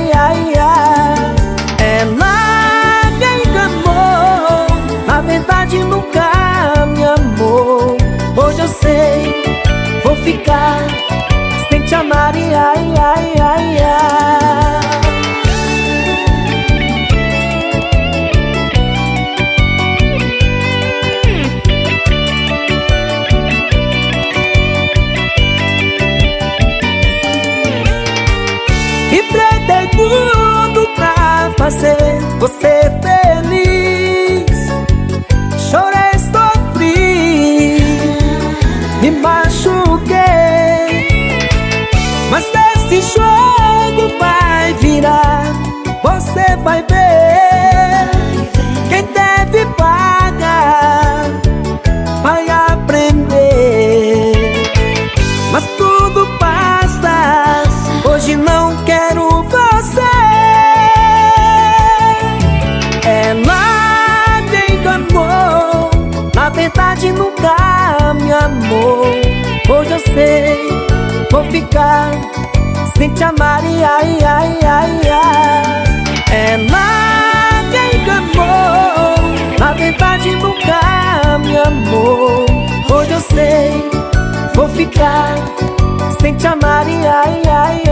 ai, ai, ai. Ela me enganou, na verdade nunca me amou. Hoje eu sei, vou ficar sem te amar, ai, ai, ai, ai. Empreitei tudo pra fazer você feliz. Chorei, sofri, me machuquei, mas esse jogo vai virar. Você vai ver, quem deve pagar vai aprender. Mas tudo passa, hoje não quero você. Ela me enganou, na verdade nunca me amou. Hoje eu sei, vou ficar sem te amar, ai, ai, ai, ai. Ela me enganou, na verdade nunca me amou. Hoje eu sei, vou ficar sem te amar, ai, ai, ai.